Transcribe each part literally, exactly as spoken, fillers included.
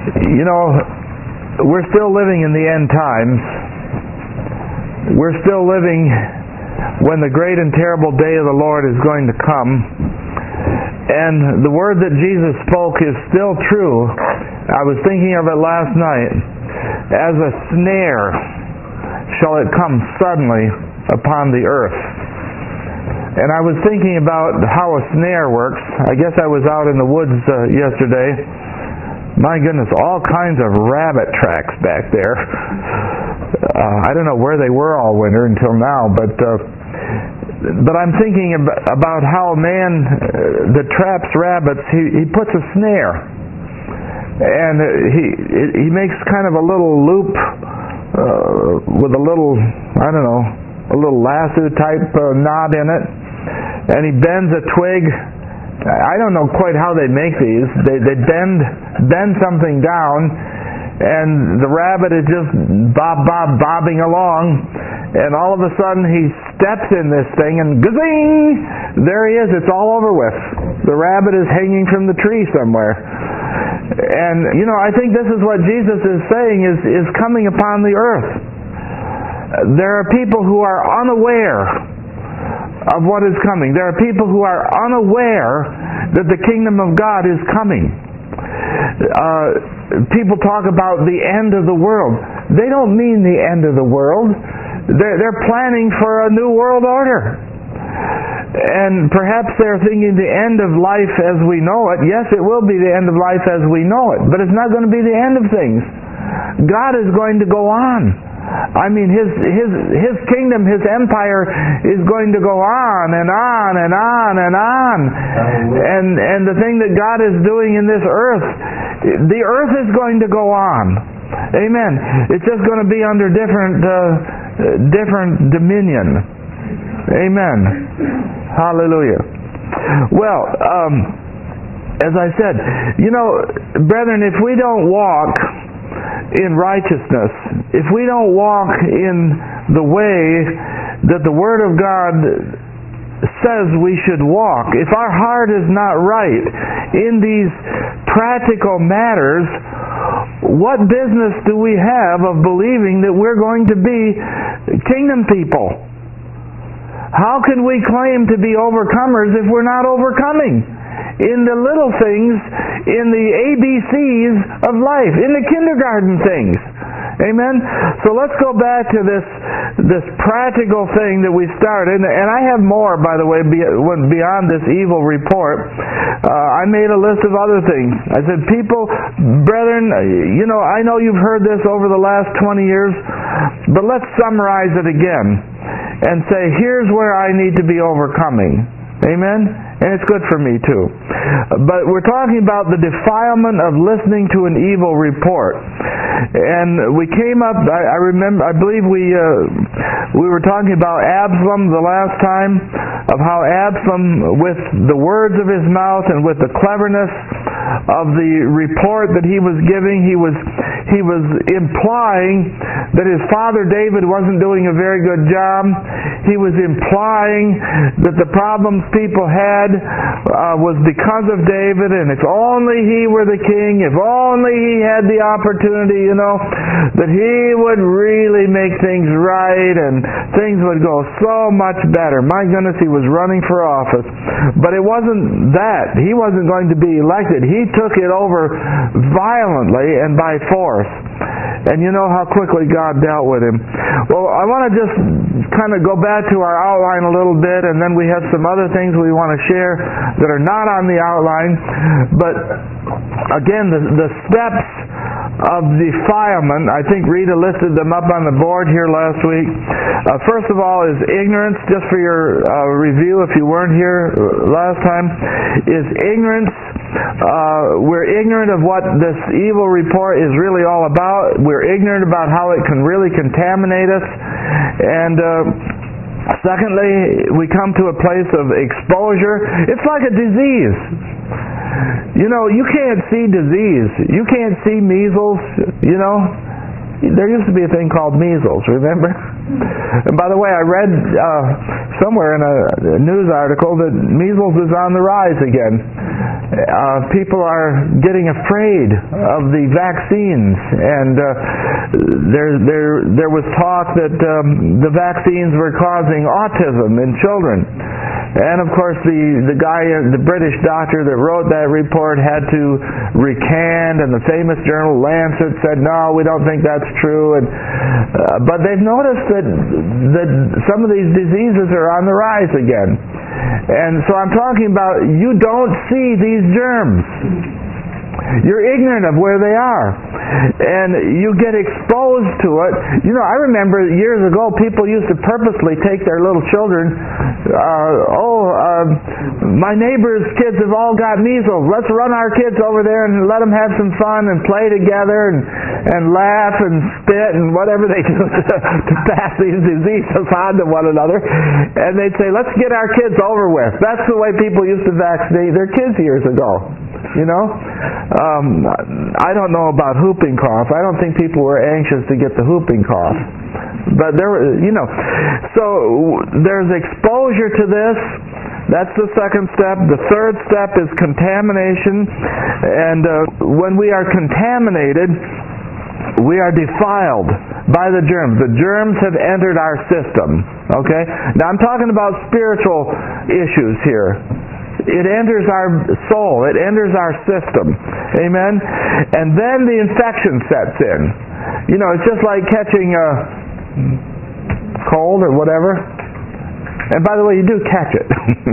You know, we're still living in the end times. We're still living when the great and terrible day of the Lord is going to come. And the word that Jesus spoke is still true. I was thinking of it last night. As a snare shall it come suddenly upon the earth. And I was thinking about how a snare works. I guess I was out in the woods uh, yesterday. My goodness, all kinds of rabbit tracks back there. Uh, I don't know where they were all winter until now, but uh, but I'm thinking ab- about how a man uh, that traps rabbits, he, he puts a snare, and uh, he he makes kind of a little loop uh, with a little, I don't know, a little lasso type uh, knot in it, and he bends a twig. I don't know quite how they make these. They they bend bend something down, and the rabbit is just bob bob bobbing along, and all of a sudden he steps in this thing, and gazing! There he is. It's all over with. The rabbit is hanging from the tree somewhere. And you know, I think this is what Jesus is saying is is coming upon the earth. There are people who are unaware of what is coming. There are people who are unaware that the kingdom of God is coming. Uh, people talk about the end of the world. They don't mean the end of the world. They're, they're planning for a new world order. And perhaps they're thinking the end of life as we know it. Yes, it will be the end of life as we know it, but it's not going to be the end of things. God is going to go on. I mean, his his his kingdom, his empire is going to go on and on and on and on. And and the thing that God is doing in this earth, the earth is going to go on. Amen. It's just going to be under different uh, different dominion. Amen. Hallelujah. Well, um, as I said, you know, brethren, if we don't walk in righteousness, if we don't walk in the way that the Word of God says we should walk, if our heart is not right in these practical matters, what business do we have of believing that we're going to be kingdom people? How can we claim to be overcomers if we're not overcoming in the little things, in the A B Cs of life, in the kindergarten things? Amen? So let's go back to this this practical thing that we started, and I have more, by the way, beyond this evil report. Uh, I made a list of other things. I said, people, brethren, you know, I know you've heard this over the last twenty years, but let's summarize it again and say, here's where I need to be overcoming. Amen? And it's good for me too. But we're talking about the defilement of listening to an evil report. And we came up, I, I remember, I believe we uh, we were talking about Absalom the last time, of how Absalom, with the words of his mouth and with the cleverness of the report that he was giving, he was he was implying that his father David wasn't doing a very good job. He was implying that the problems people had uh, was because of David, and if only he were the king, if only he had the opportunity, you know, that he would really make things right and things would go so much better. My goodness, he was running for office. But it wasn't that. He wasn't going to be elected. He took it over violently and by force. And you know how quickly God dealt with him. Well, I want to just kind of go back to our outline a little bit, and then we have some other things we want to share that are not on the outline. But again, the, the steps of defilement, I think Rita listed them up on the board here last week. Uh, first of all is ignorance, just for your uh, review if you weren't here last time, is ignorance. Uh, we're ignorant of what this evil report is really all about. We're ignorant about how it can really contaminate us. And uh, secondly, we come to a place of exposure. It's like a disease. You know, you can't see disease. You can't see measles, you know. There used to be a thing called measles, remember? And by the way, I read uh, somewhere in a news article that measles is on the rise again. Uh, people are getting afraid of the vaccines, and uh, there, there, there was talk that um, the vaccines were causing autism in children. And of course, the, the guy, the British doctor that wrote that report had to recant, and the famous journal Lancet said, no, we don't think that's true. And, uh, but they've noticed that, that some of these diseases are on the rise again. And so I'm talking about, you don't see these germs. You're ignorant of where they are. And you get exposed to it. You know, I remember years ago people used to purposely take their little children, uh, oh, uh, my neighbor's kids have all got measles. Let's run our kids over there and let them have some fun and play together and, and laugh and spit and whatever they do to, to pass these diseases on to one another. And they'd say, let's get our kids over with. That's the way people used to vaccinate their kids years ago. You know, um, I don't know about whooping cough. I don't think people were anxious to get the whooping cough. But there, you know, so there's exposure to this. That's the second step. The third step is contamination. And uh, when we are contaminated, we are defiled by the germs. The germs have entered our system. Okay? Now I'm talking about spiritual issues here. It enters our soul. It enters our system. Amen? And then the infection sets in. You know, it's just like catching a cold or whatever. And by the way, you do catch it.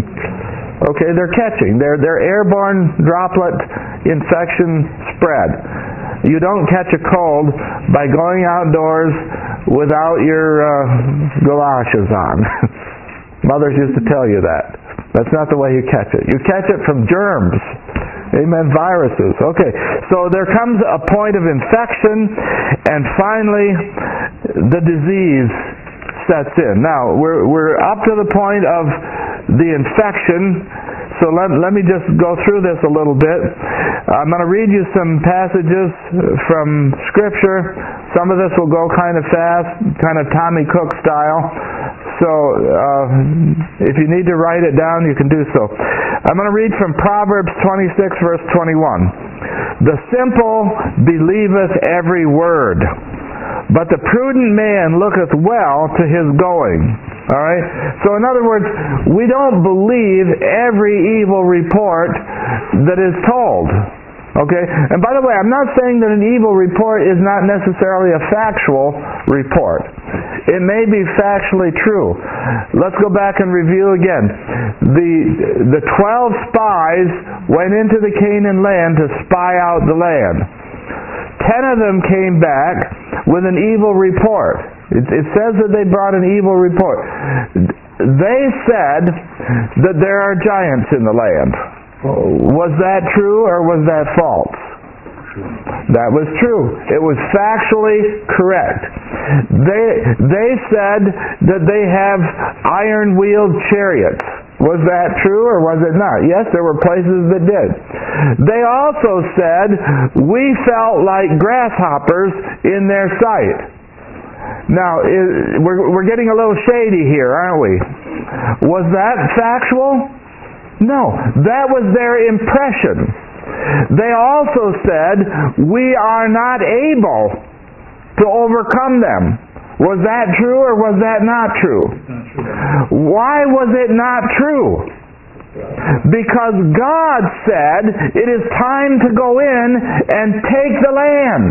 Okay, they're catching. They're, they're airborne droplet infection spread. You don't catch a cold by going outdoors without your uh, galoshes on. Mothers used to tell you that. That's not the way you catch it. You catch it from germs. Amen. Viruses. Okay. So there comes a point of infection, and finally the disease sets in. Now, we're we're up to the point of the infection. So let, let me just go through this a little bit. I'm going to read you some passages from Scripture. Some of this will go kind of fast, kind of Tommy Cook style. So uh, if you need to write it down, you can do so. I'm going to read from Proverbs twenty-six, verse twenty-one. The simple believeth every word, but the prudent man looketh well to his going. All right? So in other words, we don't believe every evil report that is told. Okay? And by the way, I'm not saying that an evil report is not necessarily a factual report. It may be factually true. Let's go back and review again. The the twelve spies went into the Canaan land to spy out the land. Ten of them came back with an evil report. It, it says that they brought an evil report. They said that there are giants in the land. Was that true or was that false? That was true. It was factually correct. They they said that they have iron-wheeled chariots. Was that true or was it not? Yes, there were places that did. They also said, we felt like grasshoppers in their sight. Now, we're, we're getting a little shady here, aren't we? Was that factual? No, that was their impression. They also said, we are not able to overcome them. Was that true or was that not true? Not true. Why was it not true? Because God said, it is time to go in and take the land.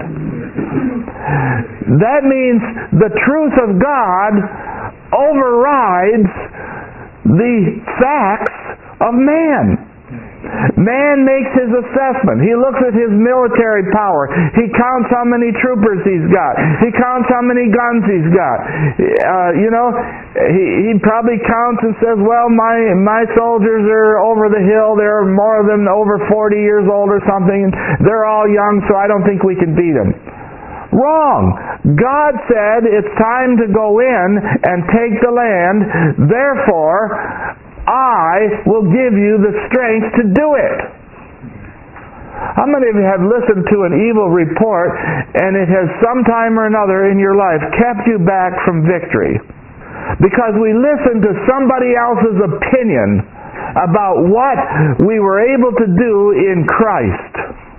That means the truth of God overrides the facts of man. Man makes his assessment. He looks at his military power. He counts how many troopers he's got. He counts how many guns he's got. Uh, you know, he, he probably counts and says, well, my my soldiers are over the hill. There are more of them over forty years old or something. They're all young, so I don't think we can beat them. Wrong. God said it's time to go in and take the land. Therefore, I will give you the strength to do it. How many of you have listened to an evil report and it has sometime or another in your life kept you back from victory? Because we listened to somebody else's opinion about what we were able to do in Christ.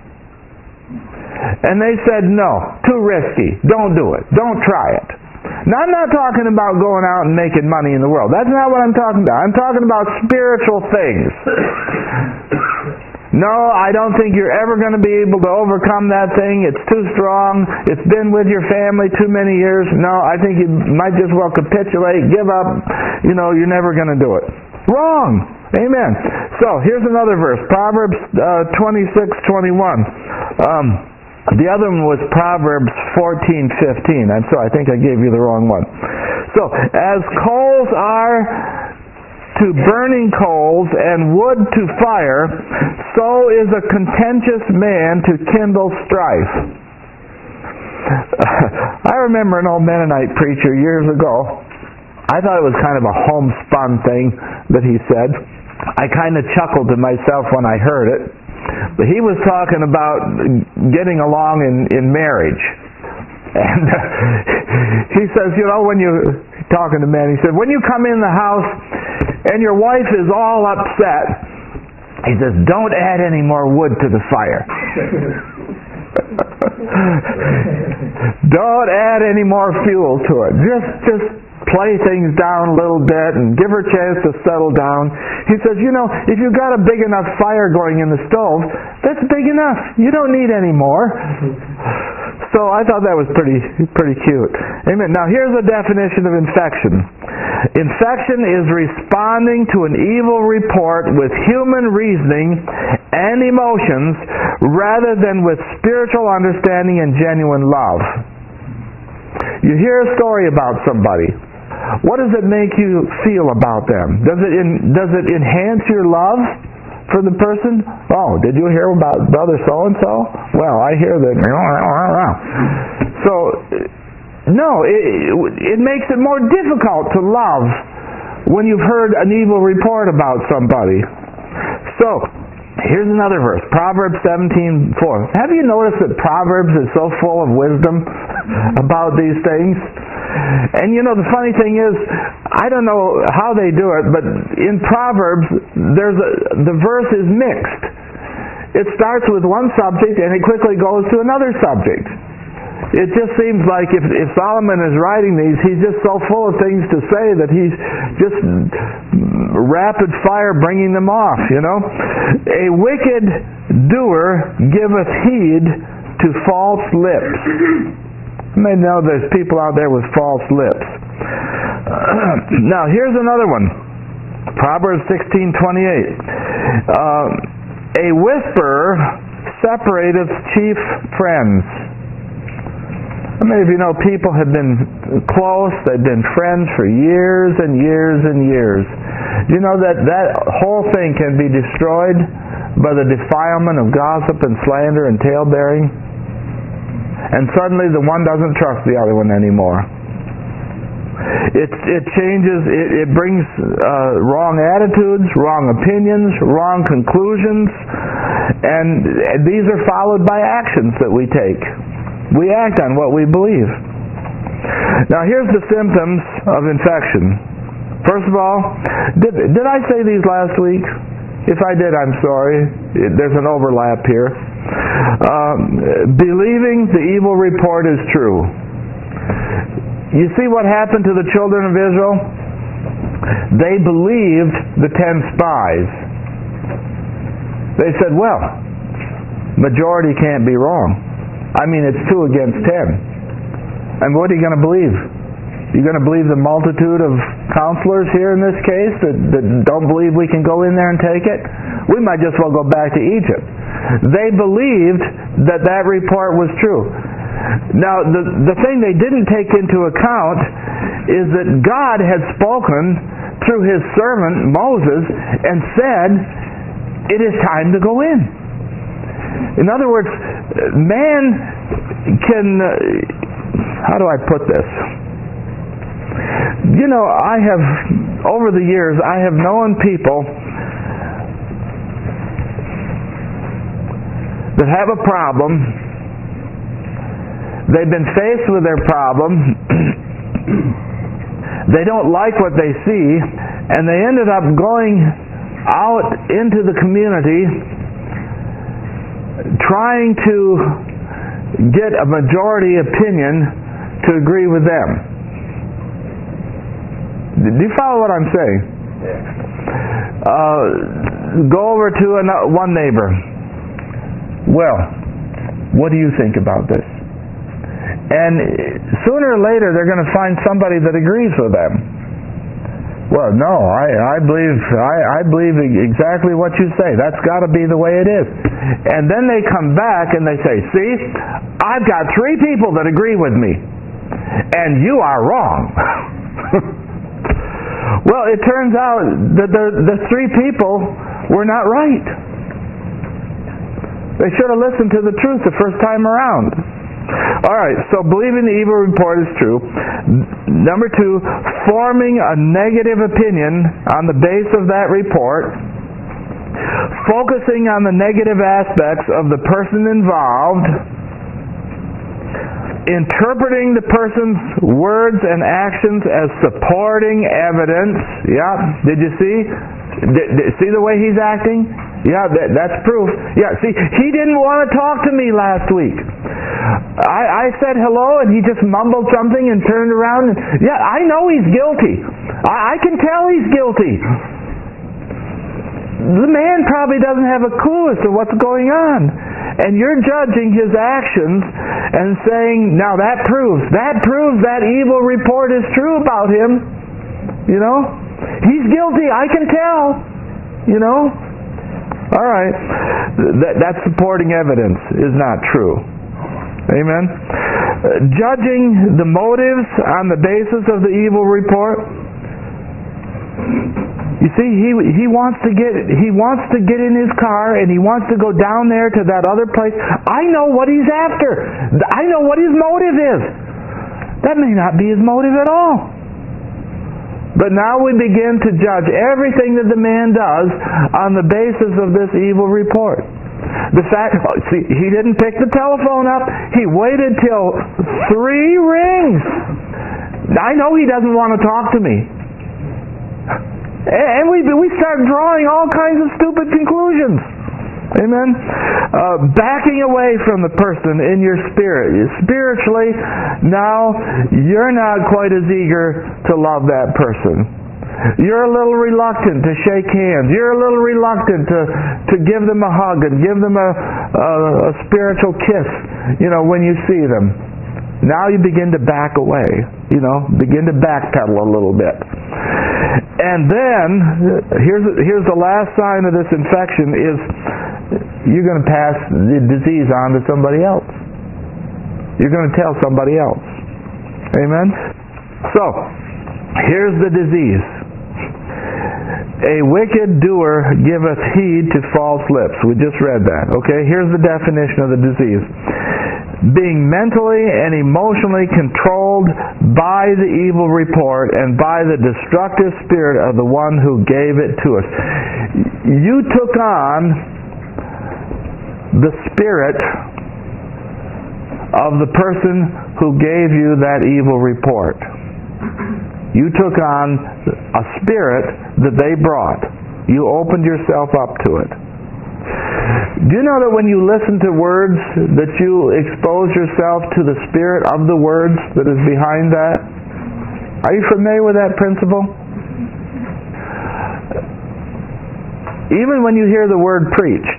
And they said, no, too risky. Don't do it. Don't try it. Now, I'm not talking about going out and making money in the world. That's not what I'm talking about. I'm talking about spiritual things. No, I don't think you're ever going to be able to overcome that thing. It's too strong. It's been with your family too many years. No, I think you might just well capitulate, give up. You know, you're never going to do it. Wrong. Amen. So, here's another verse. Proverbs uh, twenty-six twenty-one. Um, the other one was Proverbs fourteen fifteen. I'm sorry, I think I gave you the wrong one. So, as coals are to burning coals and wood to fire, so is a contentious man to kindle strife. I remember an old Mennonite preacher years ago. I thought it was kind of a homespun thing that he said. I kind of chuckled to myself when I heard it. But he was talking about getting along in, in marriage. And uh, he says, you know, when you, talking to men, he said, when you come in the house and your wife is all upset, he says, don't add any more wood to the fire. Don't add any more fuel to it. Just, just play things down a little bit and give her a chance to settle down. He says, you know, if you've got a big enough fire going in the stove, that's big enough. You don't need any more. So I thought that was pretty pretty cute. Amen. Now here's a definition of infection. Infection is responding to an evil report with human reasoning and emotions rather than with spiritual understanding and genuine love. You hear a story about somebody. What does it make you feel about them? Does it in, does it enhance your love for the person? Oh, did you hear about brother so-and-so? Well, I hear that. So, no, it, it makes it more difficult to love when you've heard an evil report about somebody. So, here's another verse, Proverbs seventeen four. Have you noticed that Proverbs is so full of wisdom about these things? And you know, the funny thing is, I don't know how they do it, but in Proverbs, there's a, the verse is mixed. It starts with one subject and it quickly goes to another subject. It just seems like if, if Solomon is writing these, he's just so full of things to say that he's just rapid fire bringing them off, you know. A wicked doer giveth heed to false lips. You may know there's people out there with false lips. Now, here's another one. Proverbs sixteen twenty-eight. Uh, a whisper separateth chief friends. How many of you know people have been close, they've been friends for years and years and years. Do you know that that whole thing can be destroyed by the defilement of gossip and slander and tale-bearing? And suddenly the one doesn't trust the other one anymore. It, it changes, it, it brings uh, wrong attitudes, wrong opinions, wrong conclusions, and these are followed by actions that we take. We act on what we believe. Now here's the symptoms of infection. First of all, did, did I say these last week? If I did, I'm sorry. There's an overlap here. Um, believing the evil report is true. You see what happened to the children of Israel? They believed the ten spies. They said, well, majority can't be wrong. I mean, it's two against ten. And what are you going to believe? You're going to believe the multitude of counselors here in this case that, that don't believe we can go in there and take it? We might just well go back to Egypt. They believed that that report was true. Now, the, the thing they didn't take into account is that God had spoken through His servant Moses and said, it is time to go in. In other words, man can, uh, how do I put this? You know, I have, over the years, I have known people that have a problem. They've been faced with their problem. They don't like what they see, and they ended up going out into the community trying to get a majority opinion to agree with them. Do you follow what I'm saying? Uh, go over to another, one neighbor. Well, what do you think about this? And sooner or later they're going to find somebody that agrees with them. Well, no, I, I believe I, I believe exactly what you say. That's got to be the way it is. And then they come back and they say, see, I've got three people that agree with me, and you are wrong. Well, it turns out that the, the three people were not right. They should have listened to the truth the first time around. All right, so believing the evil report is true. Number two, forming a negative opinion on the base of that report, focusing on the negative aspects of the person involved, interpreting the person's words and actions as supporting evidence. Yeah, did you see? Did, did, see the way he's acting? Yeah, that, that's proof. Yeah, see, he didn't want to talk to me last week. I, I said hello, and he just mumbled something and turned around. And, yeah, I know he's guilty. I, I can tell he's guilty. The man probably doesn't have a clue as to what's going on. And you're judging his actions and saying, now that proves, that proves that evil report is true about him. You know? He's guilty, I can tell. You know? All right. That, that supporting evidence is not true. Amen? Uh, judging the motives on the basis of the evil report. You see, he he wants to get he wants to get in his car and he wants to go down there to that other place. I know what he's after. I know what his motive is. That may not be his motive at all. But now we begin to judge everything that the man does on the basis of this evil report. The fact, see, he didn't pick the telephone up. He waited till three rings. I know he doesn't want to talk to me. And we we start drawing all kinds of stupid conclusions. Amen? Uh, backing away from the person in your spirit. Spiritually, now you're not quite as eager to love that person. You're a little reluctant to shake hands. You're a little reluctant to, to give them a hug and give them a, a, a spiritual kiss, you know, when you see them. Now you begin to back away, you know, begin to backpedal a little bit. And then, here's here's the last sign of this infection is you're going to pass the disease on to somebody else. You're going to tell somebody else. Amen? So, here's the disease. A wicked doer giveth heed to false lips. We just read that. Okay, here's the definition of the disease. Being mentally and emotionally controlled by the evil report and by the destructive spirit of the one who gave it to us. You took on the spirit of the person who gave you that evil report. You took on a spirit that they brought. You opened yourself up to it. Do you know that when you listen to words that you expose yourself to the spirit of the words that is behind that? Are you familiar with that principle? Even when you hear the word preached,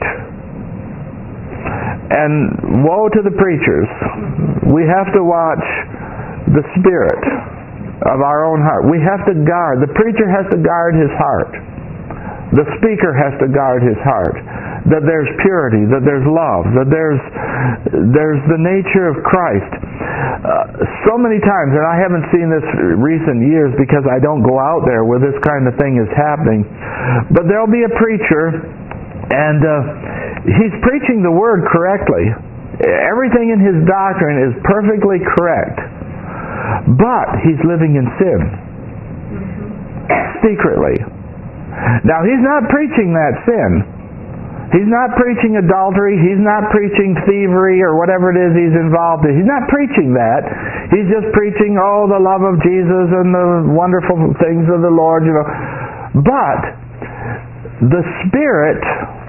and woe to the preachers, we have to watch the spirit of our own heart. We have to guard. The preacher has to guard his heart. The speaker has to guard his heart. That there's purity, that there's love, that there's there's the nature of Christ. Uh, so many times, and I haven't seen this recent years because I don't go out there where this kind of thing is happening, but there'll be a preacher and uh, he's preaching the word correctly. Everything in his doctrine is perfectly correct, but he's living in sin secretly. Now, he's not preaching that sin. He's not preaching adultery. He's not preaching thievery or whatever it is he's involved in. He's not preaching that. He's just preaching, oh, the love of Jesus and the wonderful things of the Lord, you know. But the spirit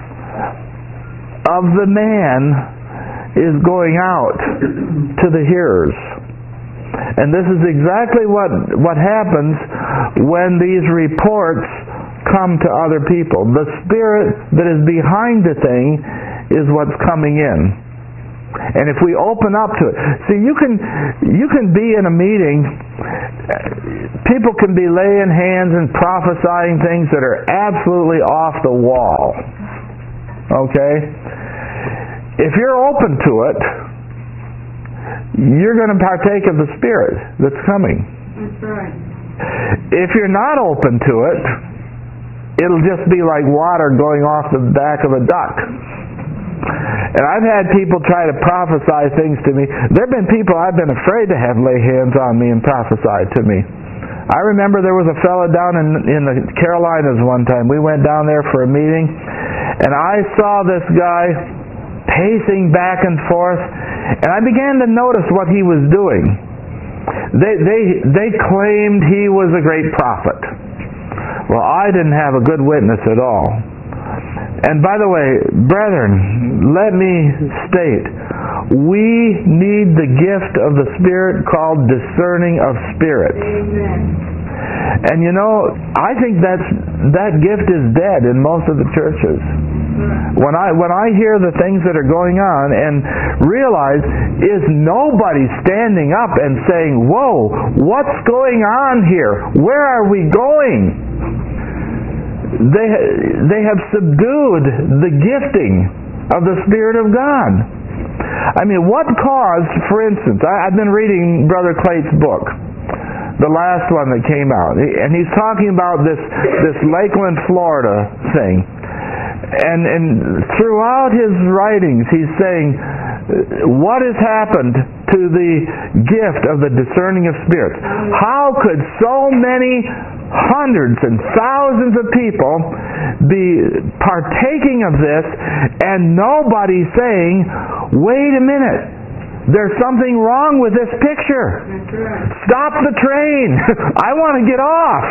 of the man is going out to the hearers. And this is exactly what, what happens when these reports come to other people. The spirit that is behind the thing is what's coming in. And if we open up to it, see, you can you can be in a meeting, people can be laying hands and prophesying things that are absolutely off the wall. Okay? If you're open to it, you're going to partake of the spirit that's coming. That's right. If you're not open to it, it'll just be like water going off the back of a duck. And I've had people try to prophesy things to me. There have been people I've been afraid to have lay hands on me and prophesy to me. I remember there was a fellow down in, in the Carolinas one time. We went down there for a meeting, and I saw this guy pacing back and forth, and I began to notice what he was doing. They, they, they claimed he was a great prophet. Well, I didn't have a good witness at all. And by the way, brethren, let me state, we need the gift of the Spirit called discerning of spirits. Amen. And you know, I think that's, that gift is dead in most of the churches. When I when I hear the things that are going on and realize, is nobody standing up and saying, whoa, what's going on here? Where are we going? They, they have subdued the gifting of the Spirit of God. I mean, what caused, for instance, I, I've been reading Brother Clate's book, the last one that came out, and he's talking about this, this Lakeland, Florida thing. And, and throughout his writings, he's saying, what has happened to the gift of the discerning of spirits? How could so many hundreds and thousands of people be partaking of this and nobody saying, wait a minute, there's something wrong with this picture. That's right. Stop the train. I want to get off.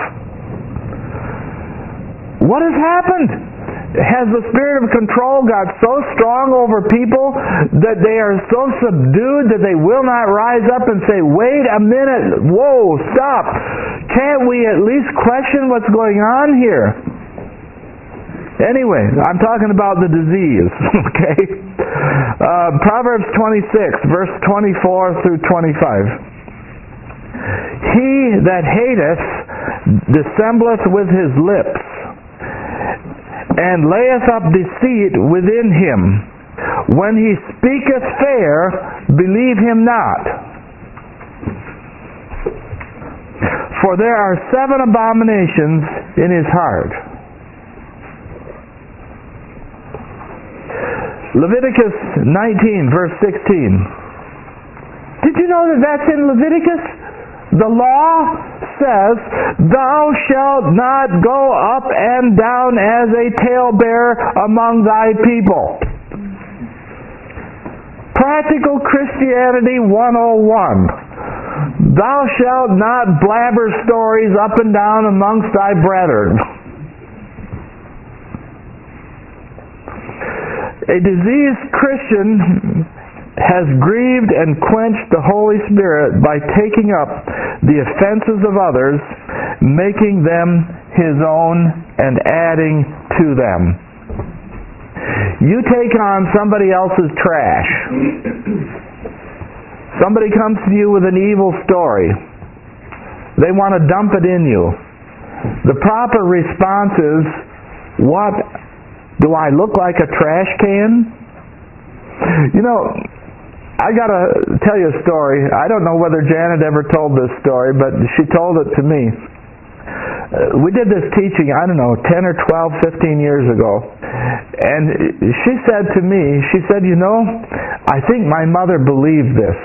What has happened? Has the spirit of control got so strong over people that they are so subdued that they will not rise up and say, wait a minute, whoa, stop. Can't we at least question what's going on here? Anyway, I'm talking about the disease, okay? Uh, Proverbs twenty-six, verse twenty-four through twenty-five. He that hateth dissembleth with his lips, and layeth up deceit within him. When he speaketh fair, believe him not. For there are seven abominations in his heart. Leviticus nineteen, verse sixteen. Did you know that that's in Leviticus? The law says, thou shalt not go up and down as a talebearer among thy people. Practical Christianity one oh one. Thou shalt not blabber stories up and down amongst thy brethren. A diseased Christian has grieved and quenched the Holy Spirit by taking up the offenses of others, making them his own, and adding to them. You take on somebody else's trash. Somebody comes to you with an evil story. They want to dump it in you. The proper response is, what? Do I look like a trash can? You know, I got to tell you a story. I don't know whether Janet ever told this story, but she told it to me. Uh, we did this teaching, I don't know, ten or twelve, fifteen years ago. And she said to me, she said, you know, I think my mother believed this.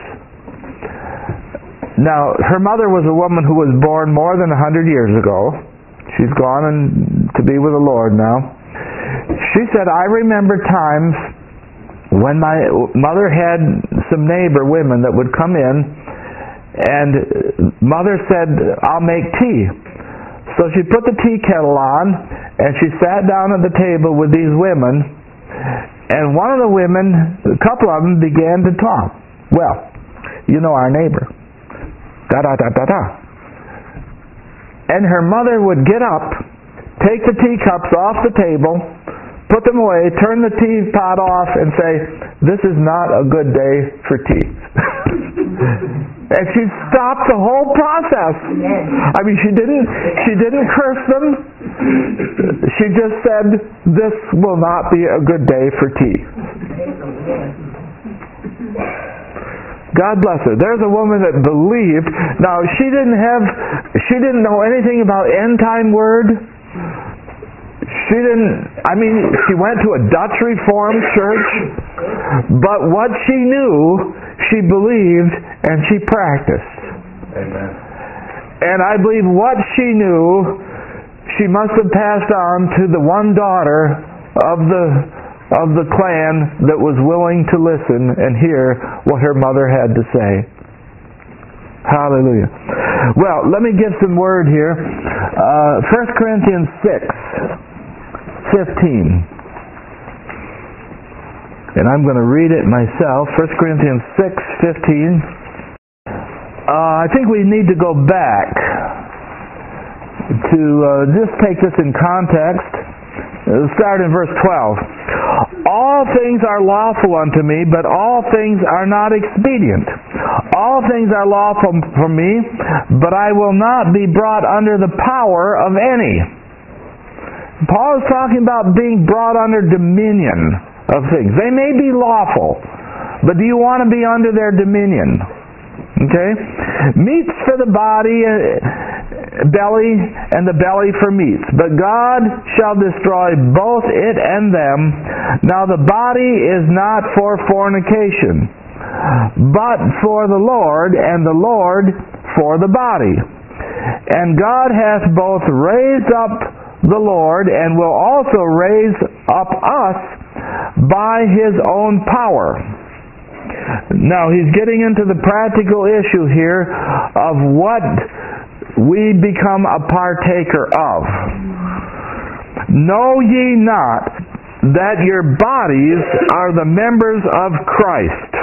Now, her mother was a woman who was born more than a hundred years ago. She's gone and to be with the Lord now. She said, I remember times when my mother had some neighbor women that would come in, and mother said, I'll make tea. So she put the tea kettle on, and she sat down at the table with these women, and one of the women, a couple of them, began to talk. Well, you know our neighbor. Da-da-da-da-da. And her mother would get up, take the teacups off the table, put them away, turn the teapot off, and say, this is not a good day for tea. And she stopped the whole process. I mean, she didn't she didn't curse them. She just said, this will not be a good day for tea. God bless her. There's a woman that believed. Now, she didn't have, she didn't know anything about end time word. She didn't, I mean, she went to a Dutch Reformed church, but what she knew, she believed and she practiced. Amen. And I believe what she knew, she must have passed on to the one daughter of the of the clan that was willing to listen and hear what her mother had to say. Hallelujah. Well, let me give some word here. Uh, First Corinthians six fifteen. And I'm going to read it myself. First Corinthians six fifteen. Uh, I think we need to go back to uh, just take this in context. Uh, start in verse twelve. All things are lawful unto me, but all things are not expedient. All things are lawful for me, but I will not be brought under the power of any. Paul is talking about being brought under dominion of things. They may be lawful, but do you want to be under their dominion? Okay? Meats for the body, uh, belly, and the belly for meats. But God shall destroy both it and them. Now the body is not for fornication, but for the Lord, and the Lord for the body. And God hath both raised up the Lord, and will also raise up us by His own power. Now he's getting into the practical issue here of what we become a partaker of. Know ye not that your bodies are the members of Christ?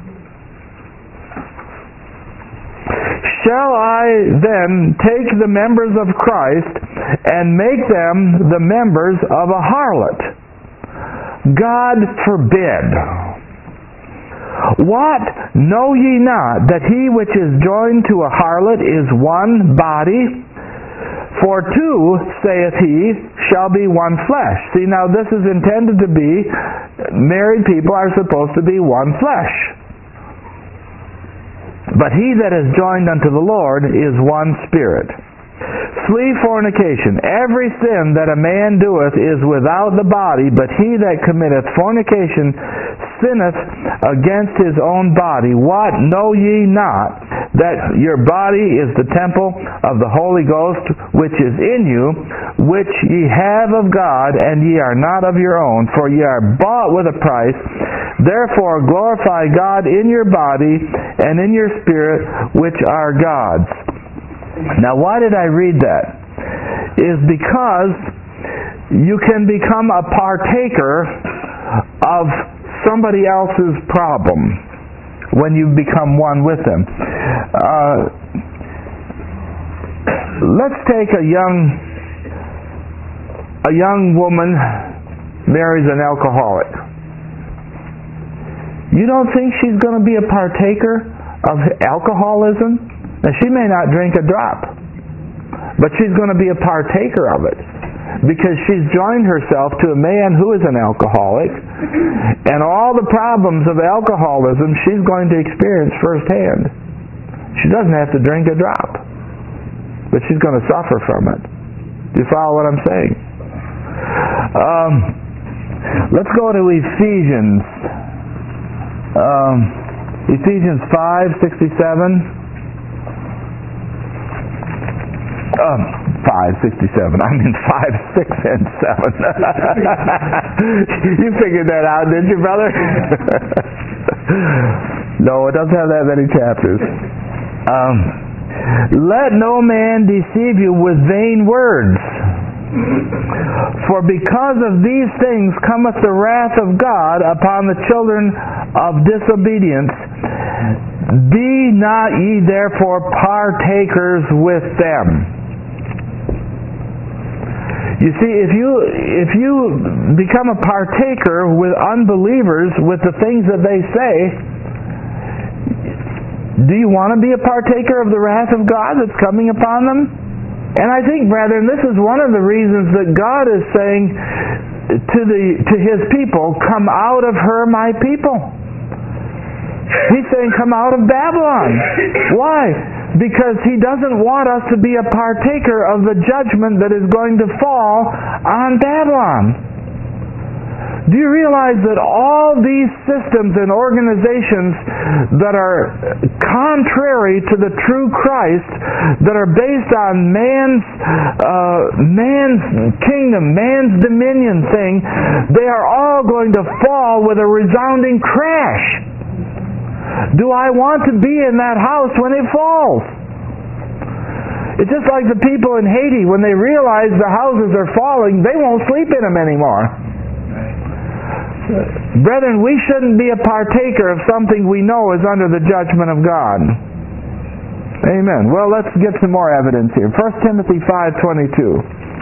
Shall I then take the members of Christ and make them the members of a harlot? God forbid. What? Know ye not that he which is joined to a harlot is one body? For two, saith he, shall be one flesh. See, now this is intended to be, married people are supposed to be one flesh. But he that is joined unto the Lord is one spirit. Flee fornication. Every sin that a man doeth is without the body, but he that committeth fornication sinneth against his own body. What? Know ye not that your body is the temple of the Holy Ghost, which is in you, which ye have of God, and ye are not of your own, for ye are bought with a price. Therefore glorify God in your body and in your spirit, which are God's. Now, why did I read that? Is because you can become a partaker of somebody else's problem when you become one with them. Uh, let's take a young a young woman marries an alcoholic. You don't think she's going to be a partaker of alcoholism? Now, she may not drink a drop, but she's going to be a partaker of it because she's joined herself to a man who is an alcoholic, and all the problems of alcoholism she's going to experience firsthand. She doesn't have to drink a drop, but she's going to suffer from it. Do you follow what I'm saying? Um, let's go to Ephesians. Um, Ephesians five sixty-seven. Um, five, sixty-seven. I mean five, six, and seven. You figured that out, didn't you, brother? No, it doesn't have that many chapters. Um, let no man deceive you with vain words. For because of these things cometh the wrath of God upon the children of disobedience. Be not ye therefore partakers with them. You see, if you if you become a partaker with unbelievers, with the things that they say, do you want to be a partaker of the wrath of God that's coming upon them? And I think, brethren, this is one of the reasons that God is saying to the to His people, "Come out of her, my people." He's saying, "Come out of Babylon." Why? Because He doesn't want us to be a partaker of the judgment that is going to fall on Babylon. Do you realize that all these systems and organizations that are contrary to the true Christ, that are based on man's uh, man's kingdom, man's dominion thing, they are all going to fall with a resounding crash? Do I want to be in that house when it falls? It's just like the people in Haiti, when they realize the houses are falling, they won't sleep in them anymore. Brethren, we shouldn't be a partaker of something we know is under the judgment of God. Amen. Well, let's get some more evidence here. First Timothy five twenty-two.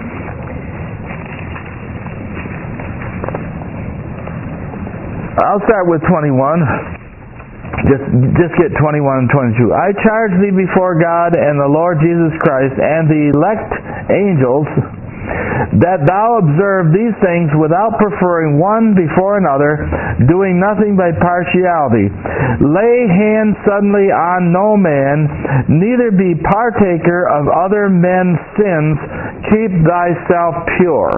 I'll start with twenty-one. Just, just get twenty-one and twenty-two. I charge thee before God and the Lord Jesus Christ and the elect angels, that thou observe these things without preferring one before another, doing nothing by partiality. Lay hands suddenly on no man, neither be partaker of other men's sins. Keep thyself pure.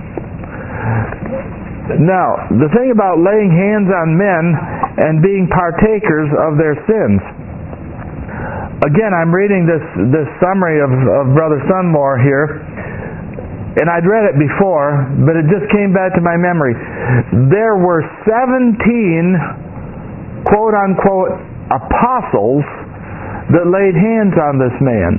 Now, the thing about laying hands on men and being partakers of their sins. Again, I'm reading this, this summary of, of Brother Sunmore here. And I'd read it before, but it just came back to my memory. There were seventeen quote-unquote apostles that laid hands on this man.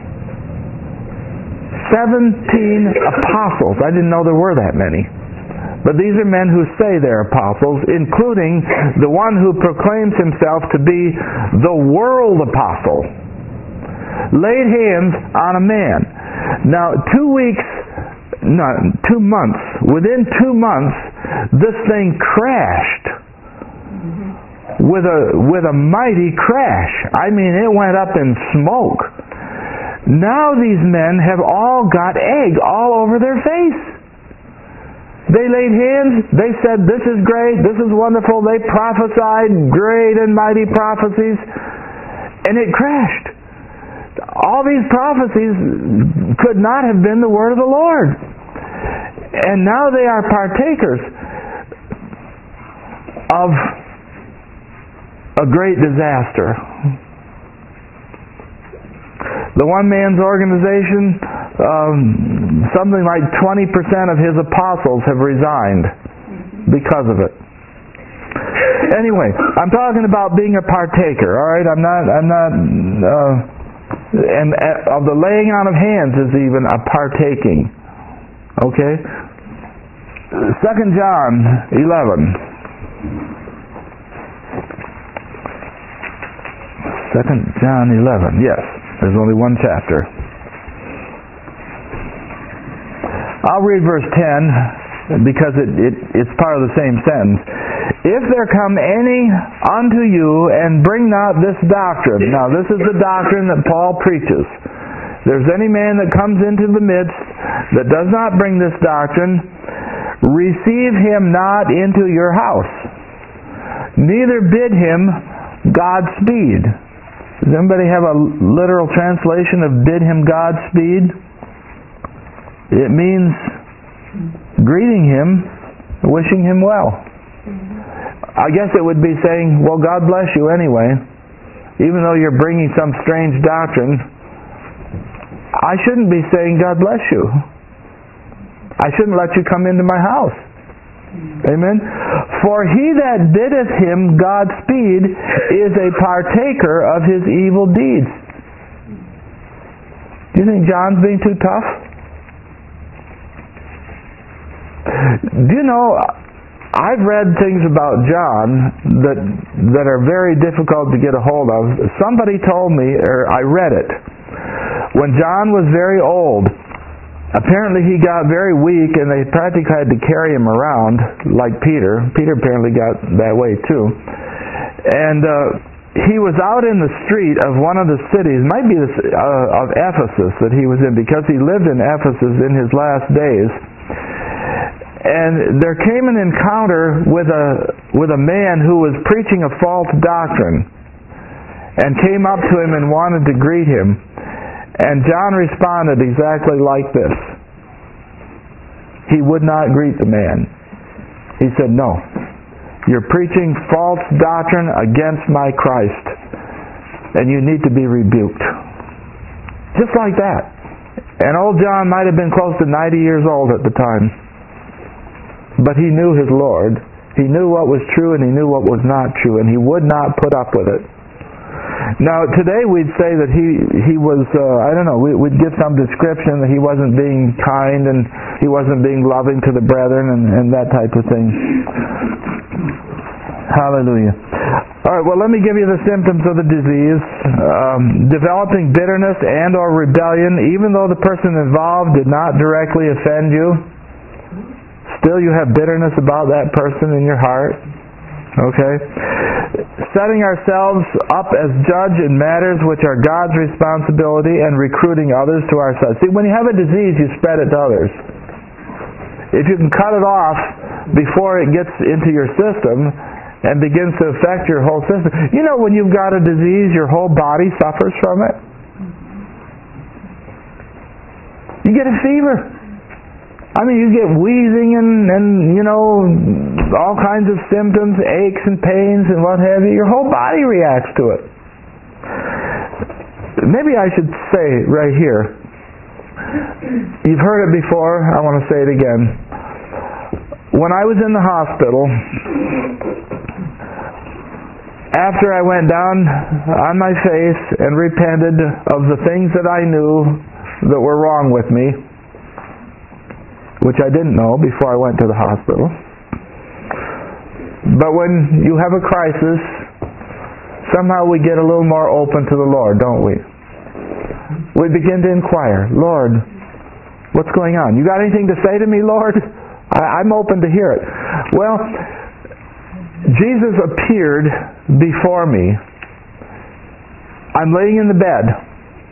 Seventeen apostles. I didn't know there were that many. But these are men who say they're apostles, including the one who proclaims himself to be the world apostle. Laid hands on a man. Now, two weeks... No, two months. Within two months, this thing crashed with a with a mighty crash. I mean, it went up in smoke. Now these men have all got egg all over their face. They laid hands. They said, "This is great. This is wonderful." They prophesied great and mighty prophecies, and it crashed. All these prophecies could not have been the word of the Lord. And now they are partakers of a great disaster. The one man's organization, um, something like twenty percent of his apostles have resigned because of it. Anyway, I'm talking about being a partaker, all right? I'm not, I'm not, uh, and uh, of the laying on of hands is even a partaking. Okay? Second John eleven. Second John eleven, yes. There's only one chapter. I'll read verse ten because it, it, it's part of the same sentence. If there come any unto you and bring not this doctrine. Now this is the doctrine that Paul preaches. There's any man that comes into the midst that does not bring this doctrine, receive him not into your house, neither bid him Godspeed. Does anybody have a literal translation of bid him Godspeed? It means greeting him, wishing him well. I guess it would be saying, well, God bless you anyway. Even though you're bringing some strange doctrine, I shouldn't be saying, God bless you. I shouldn't let you come into my house. Amen? For he that biddeth him Godspeed is a partaker of his evil deeds. Do you think John's being too tough? Do you know, I've read things about John that that are very difficult to get a hold of. Somebody told me, or I read it, when John was very old, apparently he got very weak and they practically had to carry him around like Peter. Peter apparently got that way too. And uh, he was out in the street of one of the cities, might be the, uh, of Ephesus that he was in, because he lived in Ephesus in his last days. And there came an encounter with a with a man who was preaching a false doctrine, and came up to him and wanted to greet him. And John responded exactly like this. He would not greet the man. He said, "No, you're preaching false doctrine against my Christ, and you need to be rebuked." Just like that. And old John might have been close to ninety years old at the time. But he knew his Lord. He knew what was true and he knew what was not true, and he would not put up with it. Now, today we'd say that he he was, uh, I don't know, we, we'd give some description that he wasn't being kind and he wasn't being loving to the brethren and, and that type of thing. Hallelujah. All right, well, let me give you the symptoms of the disease. Um, developing bitterness and or rebellion, even though the person involved did not directly offend you. Still you have bitterness about that person in your heart. Okay? Setting ourselves up as judge in matters which are God's responsibility and recruiting others to our side. See, when you have a disease, you spread it to others. If you can cut it off before it gets into your system and begins to affect your whole system. You know, when you've got a disease, your whole body suffers from it. You get a fever. I mean, you get wheezing and, and, you know, all kinds of symptoms, aches and pains and what have you. Your whole body reacts to it. Maybe I should say right here, you've heard it before, I want to say it again. When I was in the hospital, after I went down on my face and repented of the things that I knew that were wrong with me, which I didn't know before I went to the hospital. But when you have a crisis, somehow we get a little more open to the Lord, don't we? We begin to inquire, Lord, what's going on? You got anything to say to me, Lord? I, I'm open to hear it. Well, Jesus appeared before me. I'm laying in the bed.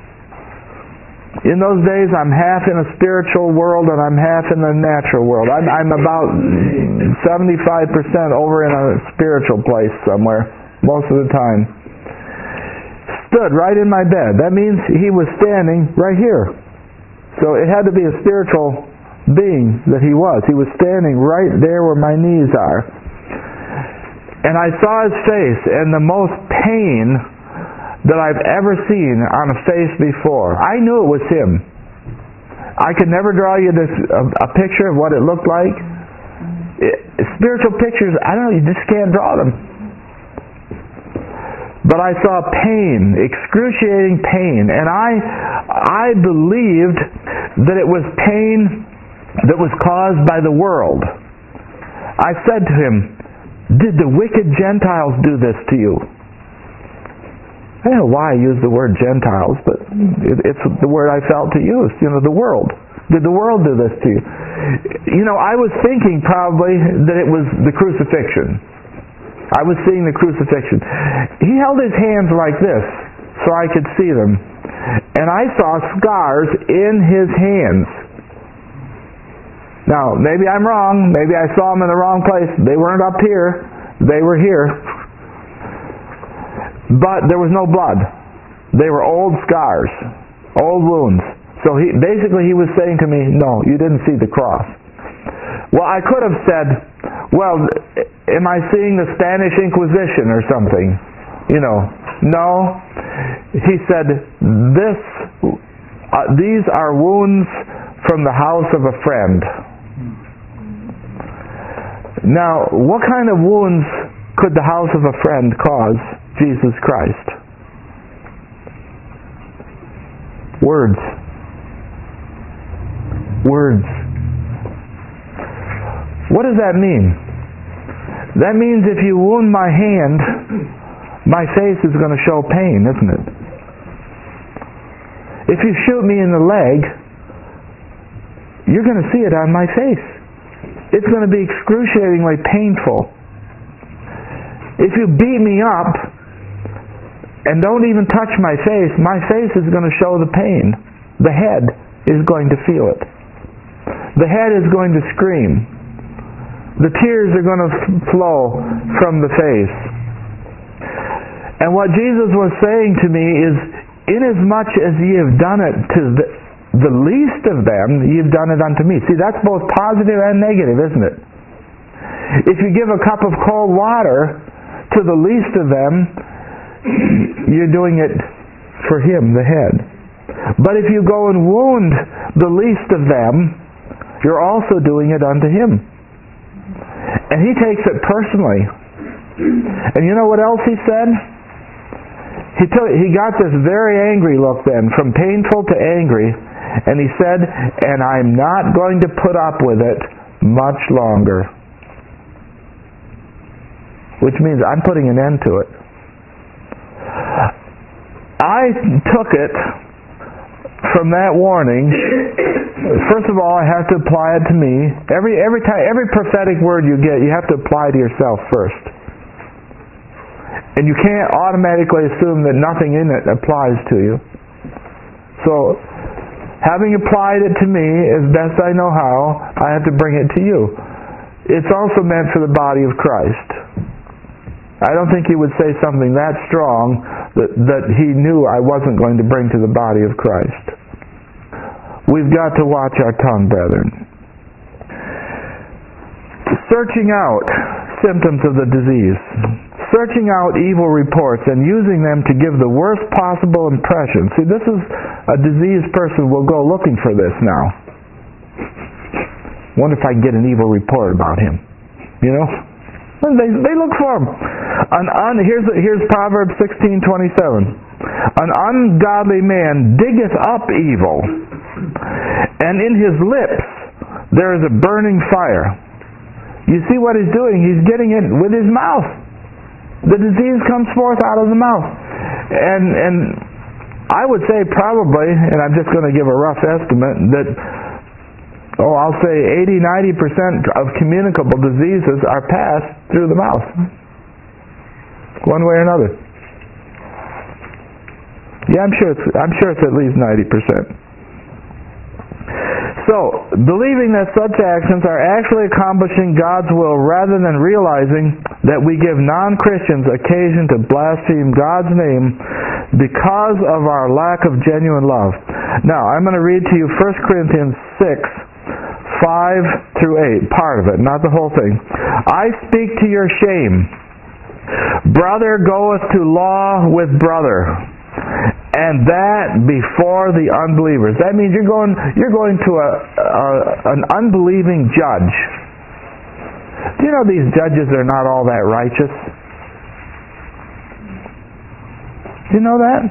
In those days, I'm half in a spiritual world and I'm half in the natural world. I'm, I'm about seventy-five percent over in a spiritual place somewhere, most of the time. Stood right in my bed. That means he was standing right here. So it had to be a spiritual being that he was. He was standing right there where my knees are. And I saw his face, and the most pain that I've ever seen on a face before. I knew it was him. I could never draw you this a, a picture of what it looked like. It, spiritual pictures, I don't know, you just can't draw them. But I saw pain, excruciating pain, and I I believed that it was pain that was caused by the world. I said to him, "Did the wicked Gentiles do this to you?" I don't know why I use the word Gentiles, but it, it's the word I felt to use. You know, the world. Did the world do this to you? You know, I was thinking probably that it was the crucifixion. I was seeing the crucifixion. He held his hands like this so I could see them. And I saw scars in his hands. Now, maybe I'm wrong. Maybe I saw them in the wrong place. They weren't up here. They were here. But there was no blood. They were old scars, old wounds. So he basically he was saying to me, no, you didn't see the cross. Well, I could have said, well, am I seeing the Spanish Inquisition or something? You know, no. He said, this Uh, these are wounds from the house of a friend. Now, what kind of wounds could the house of a friend cause Jesus Christ? Words. Words. What does that mean? That means if you wound my hand, my face is going to show pain, isn't it? If you shoot me in the leg, you're going to see it on my face. It's going to be excruciatingly painful. If you beat me up and don't even touch my face, my face is going to show the pain. The head is going to feel it. The head is going to scream. The tears are going to flow from the face. And what Jesus was saying to me is, inasmuch as ye have done it to the, the least of them, ye have done it unto me. See, that's both positive and negative, isn't it? If you give a cup of cold water to the least of them, you're doing it for him, the head. But if you go and wound the least of them, you're also doing it unto him. And he takes it personally. And you know what else he said? He, took, he got this very angry look then, from painful to angry, and he said, and I'm not going to put up with it much longer. Which means I'm putting an end to it. I took it from that warning. First of all, I have to apply it to me. Every every time, every prophetic word you get, you have to apply to yourself first. And you can't automatically assume that nothing in it applies to you. So, having applied it to me as best I know how, I have to bring it to you. It's also meant for the body of Christ. I don't think he would say something that strong that, that he knew I wasn't going to bring to the body of Christ. We've got to watch our tongue, brethren. Searching out symptoms of the disease. Searching out evil reports and using them to give the worst possible impression. See, this is a diseased person will go looking for this now. Wonder if I can get an evil report about him. You know? They, they look for him. An un, here's, here's Proverbs sixteen twenty-seven. An ungodly man diggeth up evil, and in his lips there is a burning fire. You see what he's doing? He's getting it with his mouth. The disease comes forth out of the mouth. And, and I would say probably, and I'm just going to give a rough estimate, that oh, I'll say eighty to ninety percent of communicable diseases are passed through the mouth. One way or another. Yeah, I'm sure it's, I'm sure it's at least ninety percent. So, believing that such actions are actually accomplishing God's will rather than realizing that we give non-Christians occasion to blaspheme God's name because of our lack of genuine love. Now, I'm going to read to you First Corinthians six, five through eight, part of it, not the whole thing. I speak to your shame. Brother goeth to law with brother, and that before the unbelievers. That means you're going you're going to a, a an unbelieving judge. Do you know these judges are not all that righteous? Do you know that?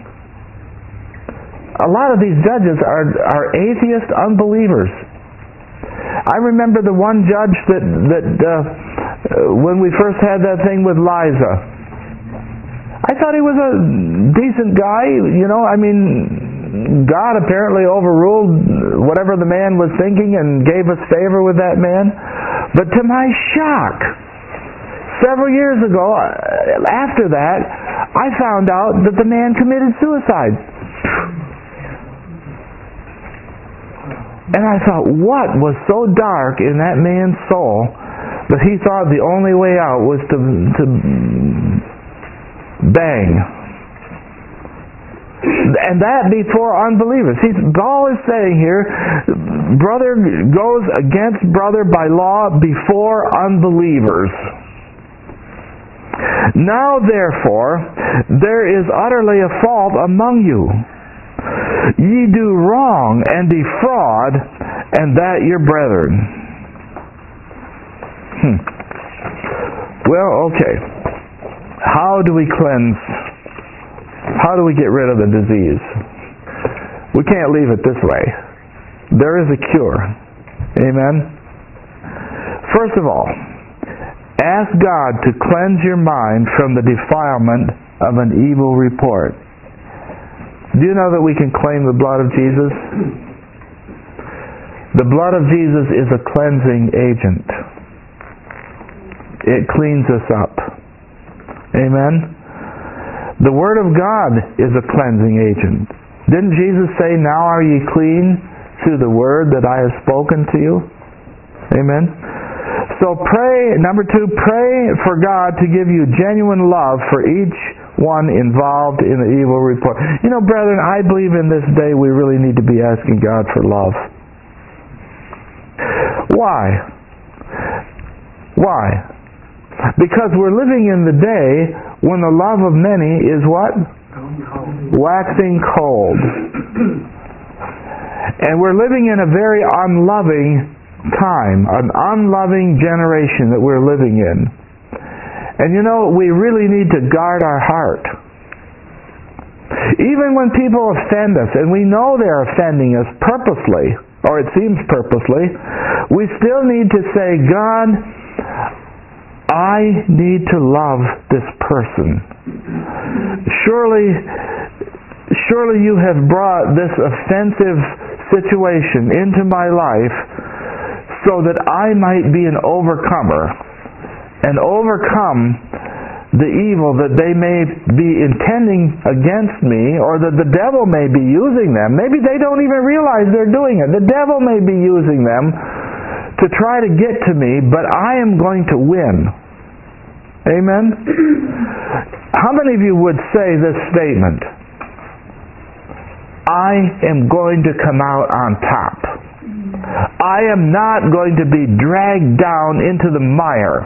A lot of these judges are are atheist unbelievers. I remember the one judge that that uh, when we first had that thing with Liza. I thought he was a decent guy, you know, I mean, God apparently overruled whatever the man was thinking and gave us favor with that man. But to my shock, several years ago, after that, I found out that the man committed suicide. And I thought, what was so dark in that man's soul that he thought the only way out was to... to bang. And that before unbelievers. See, Paul is saying here, brother goes against brother by law before unbelievers. Now therefore, there is utterly a fault among you. Ye do wrong and defraud, and that your brethren. Hmm. Well, okay. How do we cleanse? How do we get rid of the disease? We can't leave it this way. There is a cure. Amen? First of all, ask God to cleanse your mind from the defilement of an evil report. Do you know that we can claim the blood of Jesus? The blood of Jesus is a cleansing agent. It cleans us up. Amen? The Word of God is a cleansing agent. Didn't Jesus say, "Now are ye clean through the word that I have spoken to you"? Amen? So pray, number two, pray for God to give you genuine love for each one involved in the evil report. You know, brethren, I believe in this day we really need to be asking God for love. Why? Why? Because we're living in the day when the love of many is what? Waxing cold. And we're living in a very unloving time, an unloving generation that we're living in. And you know, we really need to guard our heart. Even when people offend us, and we know they're offending us purposely, or it seems purposely, we still need to say, "God, I need to love this person. Surely, surely you have brought this offensive situation into my life so that I might be an overcomer and overcome the evil that they may be intending against me, or that the devil may be using them. Maybe they don't even realize they're doing it. The devil may be using them to try to get to me, but I am going to win." Amen? How many of you would say this statement? "I am going to come out on top. I am not going to be dragged down into the mire.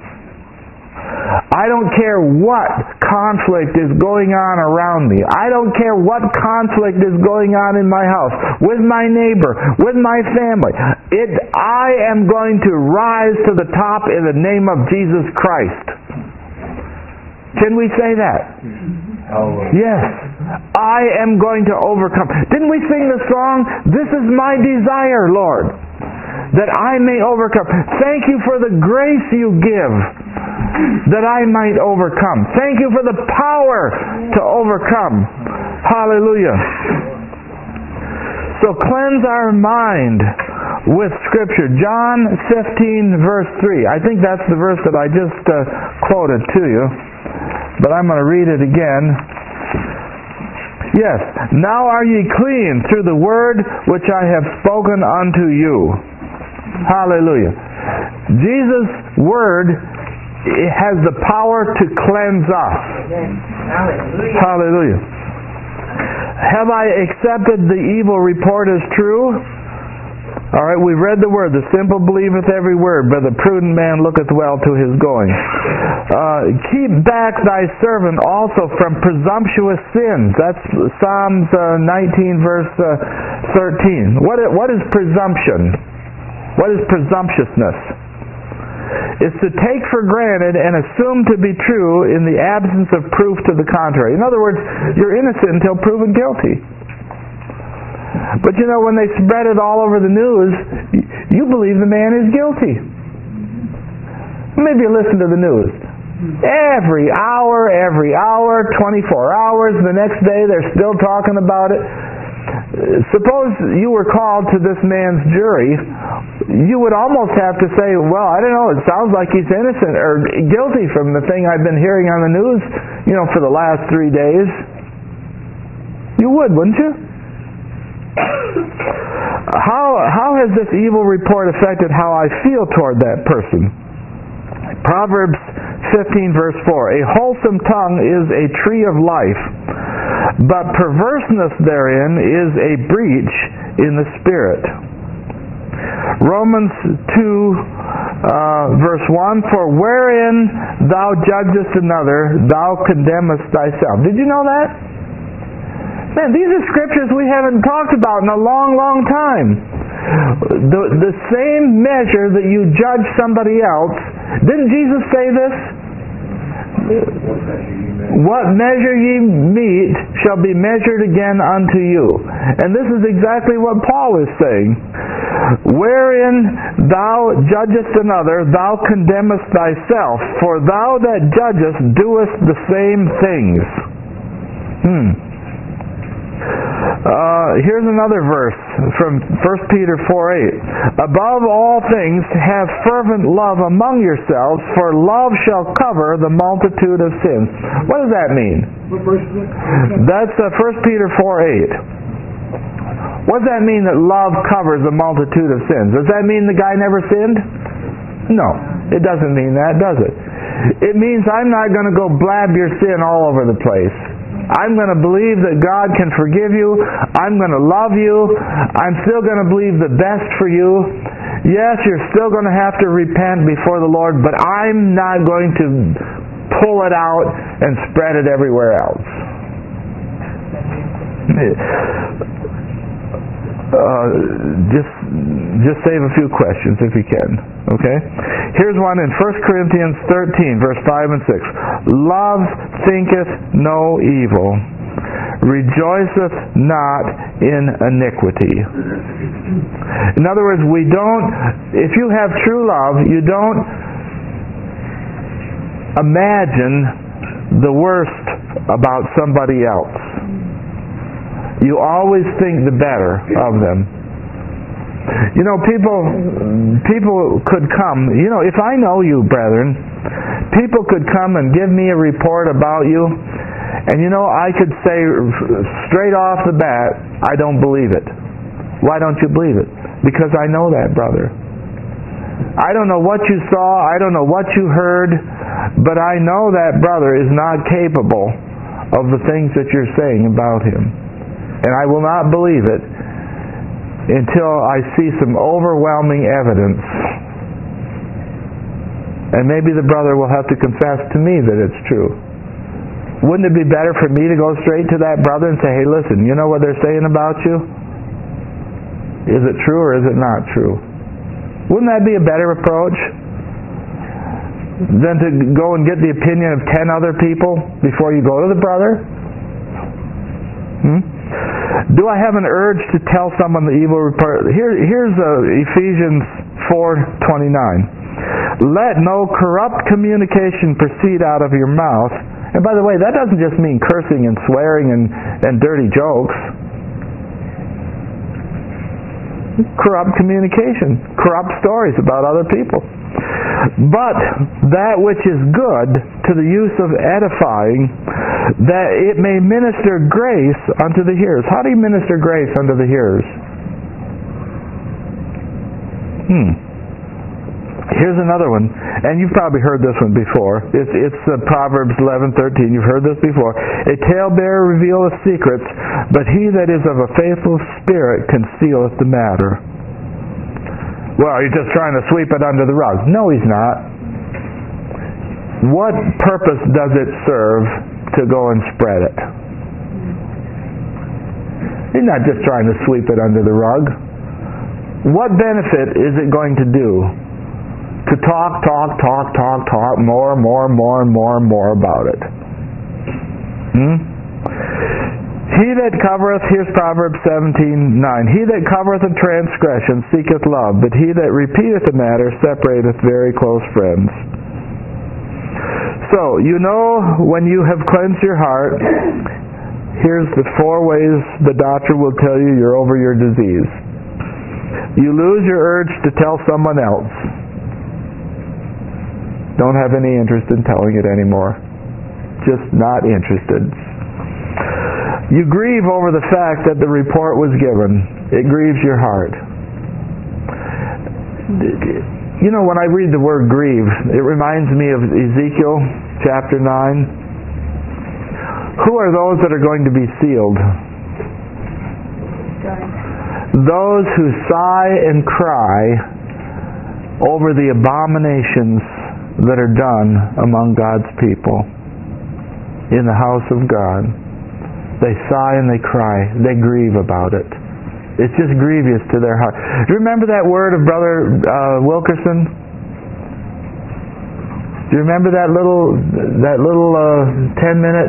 I don't care what conflict is going on around me. I don't care what conflict is going on in my house, with my neighbor, with my family. It, I am going to rise to the top in the name of Jesus Christ." Can we say that? Oh. Yes. I am going to overcome. Didn't we sing the song, "This is my desire, Lord, that I may overcome"? Thank you for the grace you give, that I might overcome. Thank you for the power to overcome. Hallelujah. So cleanse our mind with Scripture. John fifteen, verse three. I think that's the verse that I just uh, quoted to you, but I'm going to read it again. Yes. "Now are ye clean through the word which I have spoken unto you." Hallelujah. Jesus' word has the power to cleanse us. Hallelujah. Hallelujah. "Have I accepted the evil report as true?" All right, we've read the word. "The simple believeth every word, but the prudent man looketh well to his going." Uh, "keep back thy servant also from presumptuous sins." That's Psalms uh, nineteen, verse uh, thirteen. What is, what is presumption? What is presumptuousness? It's to take for granted and assume to be true in the absence of proof to the contrary. In other words, you're innocent until proven guilty. But you know, when they spread it all over the news, you believe the man is guilty. Maybe you listen to the news. Every hour, every hour, twenty-four hours, the next day they're still talking about it. Suppose you were called to this man's jury, you would almost have to say, "Well, I don't know, it sounds like he's innocent or guilty from the thing I've been hearing on the news, you know, for the last three days." You would, wouldn't you? How how has this evil report affected how I feel toward that person? Proverbs fifteen, verse four. "A wholesome tongue is a tree of life, but perverseness therein is a breach in the spirit." Romans two, uh, verse one. "For wherein thou judgest another, thou condemnest thyself." Did you know that? Man, these are scriptures we haven't talked about in a long, long time. The, the same measure that you judge somebody else, didn't Jesus say this? What measure ye meet shall be measured again unto you. And this is exactly what Paul is saying. Wherein thou judgest another, thou condemnest thyself, for thou that judgest doest the same things. Hmm. Uh, here's another verse from First Peter four eight. Above all things, have fervent love among yourselves, for love shall cover the multitude of sins. What does that mean? What verse is it? That's uh, First Peter four eight. What does that mean that love covers a multitude of sins? Does that mean the guy never sinned? No, it doesn't mean that, does it? It means I'm not going to go blab your sin all over the place. I'm going to believe that God can forgive you. I'm going to love you. I'm still going to believe the best for you. Yes, you're still going to have to repent before the Lord, but I'm not going to pull it out and spread it everywhere else. Uh, just just save a few questions if you can. Okay? Here's one in First Corinthians thirteen, verse five and six. Love thinketh no evil, rejoiceth not in iniquity. In other words, we don't, if you have true love, you don't imagine the worst about somebody else. You always think the better of them. You know, people people could come, you know, if I know you, brethren, people could come and give me a report about you, and you know, I could say straight off the bat, I don't believe it. Why don't you believe it? Because I know that brother. I don't know what you saw, I don't know what you heard, but I know that brother is not capable of the things that you're saying about him. And I will not believe it until I see some overwhelming evidence. And maybe the brother will have to confess to me that it's true. Wouldn't it be better for me to go straight to that brother and say, hey, listen, you know what they're saying about you? Is it true or is it not true? Wouldn't that be a better approach than to go and get the opinion of ten other people before you go to the brother? Hmm? Do I have an urge to tell someone the evil report? Here, here's uh, Ephesians four twenty-nine. Let no corrupt communication proceed out of your mouth. And by the way, that doesn't just mean cursing and swearing and, and dirty jokes. Corrupt communication, corrupt stories about other people. But that which is good to the use of edifying, that it may minister grace unto the hearers. How do you minister grace unto the hearers? Hmm. Here's another one, and you've probably heard this one before. It's, it's uh, Proverbs eleven thirteen. You've heard this before. A talebearer revealeth secrets, but he that is of a faithful spirit concealeth the matter. Well, you're just trying to sweep it under the rug. No, he's not. What purpose does it serve to go and spread it? He's not just trying to sweep it under the rug. What benefit is it going to do to talk, talk, talk, talk, talk more, more, more, and more, and more about it? Hmm? He that covereth, here's Proverbs seventeen nine. He that covereth a transgression seeketh love, but he that repeateth a matter separateth very close friends. So, you know when you have cleansed your heart, here's the four ways the doctor will tell you you're over your disease. You lose your urge to tell someone else. Don't have any interest in telling it anymore. Just not interested. You grieve over the fact that the report was given. It grieves your heart. You know, when I read the word grieve, it reminds me of Ezekiel chapter nine. Who are those that are going to be sealed? Those who sigh and cry over the abominations that are done among God's people in the house of God. They sigh and they cry. They grieve about it. It's just grievous to their heart. Do you remember that word of Brother uh, Wilkerson? Do you remember that little that little uh, ten minute?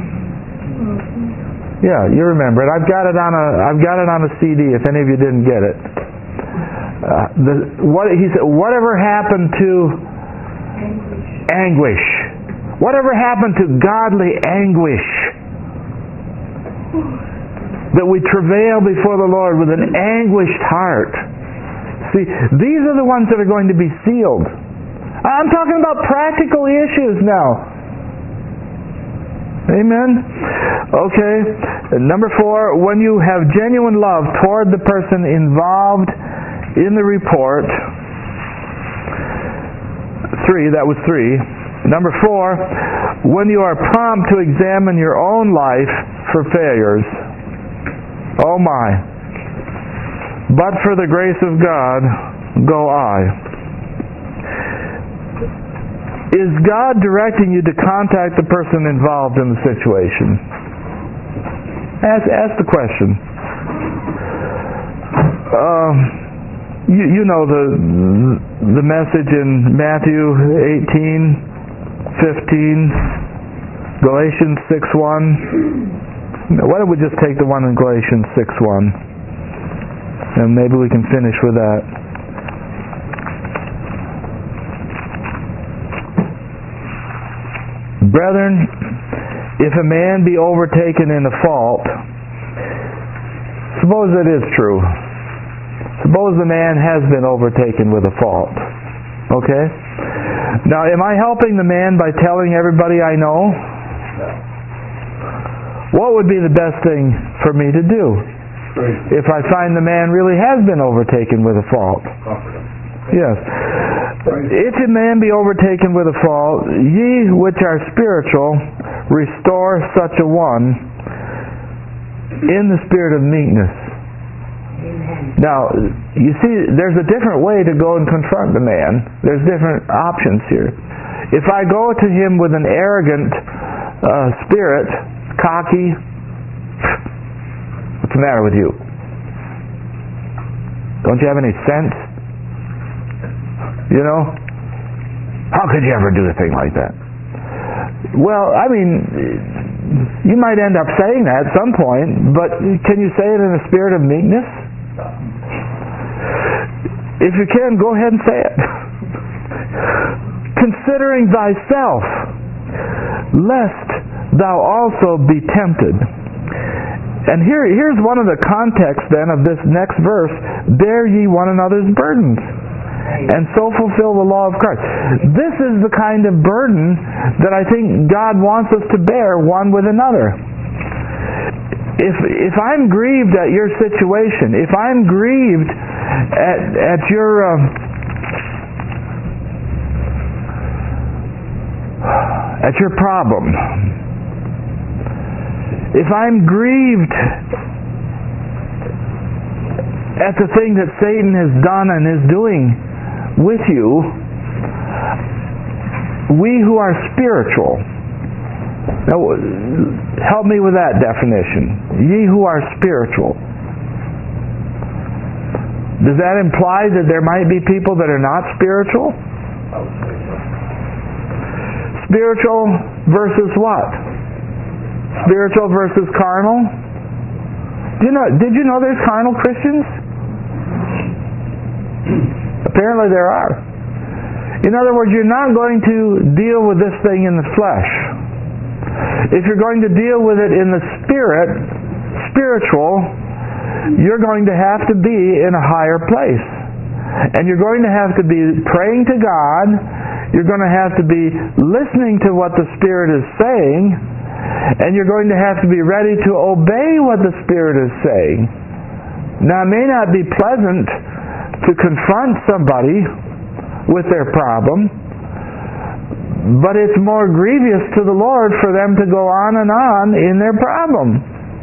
Yeah, you remember it. I've got it on a I've got it on a C D. If any of you didn't get it, uh, the, what he said. Whatever happened to anguish? Whatever happened to godly anguish? That we travail before the Lord with an anguished heart. See, these are the ones that are going to be sealed. I'm talking about practical issues now. Amen? Okay. Number four, when you have genuine love toward the person involved in the report. Three, that was three. Number four, when you are prompt to examine your own life for failures. Oh my. But for the grace of God, go I. Is God directing you to contact the person involved in the situation? Ask, ask the question. Um, you, you know the the message in Matthew eighteen, fifteen, Galatians six one. Why don't we just take the one in Galatians six one, and maybe we can finish with that. Brethren, if a man be overtaken in a fault, suppose it is true. Suppose the man has been overtaken with a fault. Okay? Now, am I helping the man by telling everybody I know? What would be the best thing for me to do if I find the man really has been overtaken with a fault? Yes. If a man be overtaken with a fault, ye which are spiritual, restore such a one in the spirit of meekness. Now, you see, there's a different way to go and confront the man. There's different options here. If I go to him with an arrogant uh, spirit, cocky, what's the matter with you? Don't you have any sense? You know? How could you ever do a thing like that? Well, I mean, you might end up saying that at some point, but can you say it in a spirit of meekness? If you can, go ahead and say it. Considering thyself, lest thou also be tempted. And here, here's one of the contexts then of this next verse. Bear ye one another's burdens, and so fulfill the law of Christ. This is the kind of burden that I think God wants us to bear one with another. If if I'm grieved at your situation, if I'm grieved at at your uh, at your problem, if I'm grieved at the thing that Satan has done and is doing with you, we who are spiritual. Now, help me with that definition. Ye who are spiritual. Does that imply that there might be people that are not spiritual? Spiritual versus what? Spiritual versus carnal? Do you know, did you know there's carnal Christians? Apparently there are. In other words, you're not going to deal with this thing in the flesh. If you're going to deal with it in the spirit, spiritual, you're going to have to be in a higher place. And you're going to have to be praying to God. You're going to have to be listening to what the Spirit is saying. And you're going to have to be ready to obey what the Spirit is saying. Now, it may not be pleasant to confront somebody with their problem, but it's more grievous to the Lord for them to go on and on in their problem.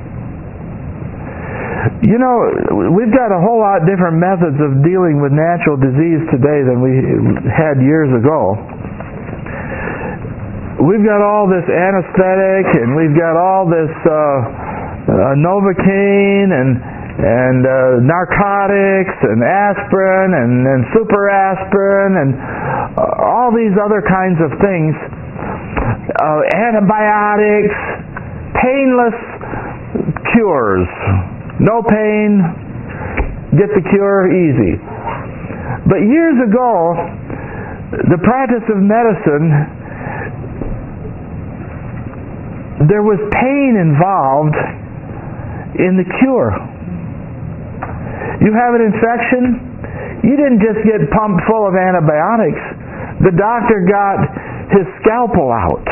You know, we've got a whole lot different methods of dealing with natural disease today than we had years ago. We've got all this anesthetic, and we've got all this uh, uh, Novocaine and and uh, narcotics and aspirin and, and super aspirin and uh, all these other kinds of things, uh, antibiotics, painless cures, no pain, get the cure easy. But years ago, the practice of medicine, there was pain involved in the cure. You have an infection, you didn't just get pumped full of antibiotics. The doctor got his scalpel out.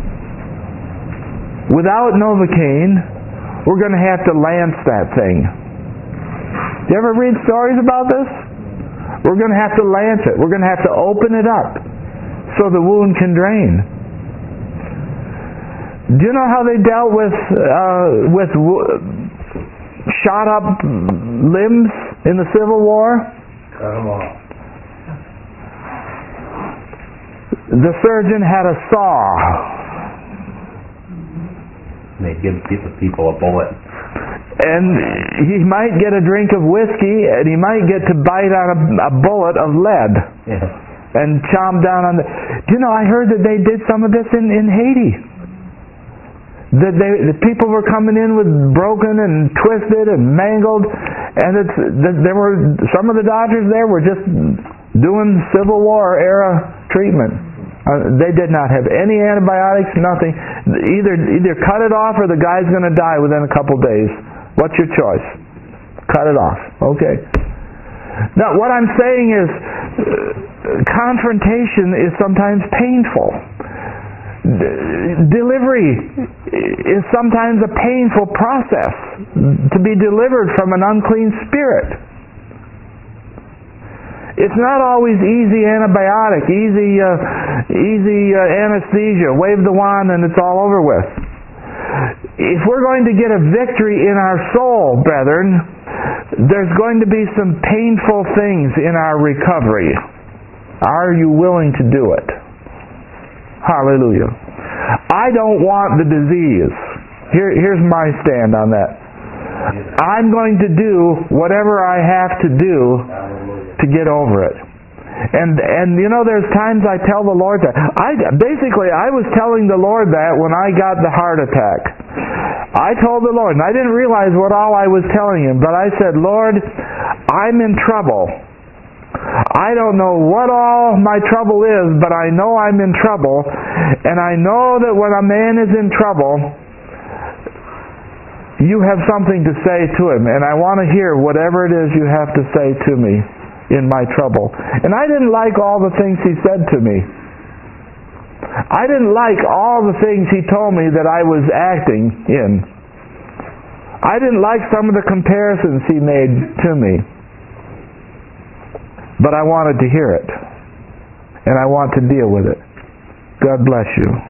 Without Novocaine, we're going to have to lance that thing. You ever read stories about this? We're going to have to lance it. We're going to have to open it up so the wound can drain. Do you know how they dealt with uh, with w- shot up limbs in the Civil War? Cut them off. The surgeon had a saw. They give people, people a bullet. And he might get a drink of whiskey, and he might get to bite on a, a bullet of lead. Yeah. And chomp down on the... Do you know, I heard that they did some of this in, in Haiti. That they, the people were coming in with broken and twisted and mangled, and it's, that there were some of the doctors there were just doing Civil War era treatment. Uh, they did not have any antibiotics, nothing. Either either cut it off, or the guy's going to die within a couple days. What's your choice? Cut it off. Okay. Now, what I'm saying is, uh, confrontation is sometimes painful. Delivery is sometimes a painful process to be delivered from an unclean spirit. It's not always easy antibiotic, easy uh, easy uh, anesthesia, wave the wand and it's all over with. If we're going to get a victory in our soul, brethren, there's going to be some painful things in our recovery. Are you willing to do it? Hallelujah. I don't want the disease. Here, here's my stand on that. I'm going to do whatever I have to do to get over it. And and you know, there's times I tell the Lord that. I basically I was telling the Lord that when I got the heart attack. I told the Lord, and I didn't realize what all I was telling Him, but I said, Lord, I'm in trouble. I don't know what all my trouble is, but I know I'm in trouble, and I know that when a man is in trouble, you have something to say to him, and I want to hear whatever it is you have to say to me in my trouble. And I didn't like all the things He said to me. I didn't like all the things He told me that I was acting in. I didn't like some of the comparisons He made to me. But I wanted to hear it. And I want to deal with it. God bless you.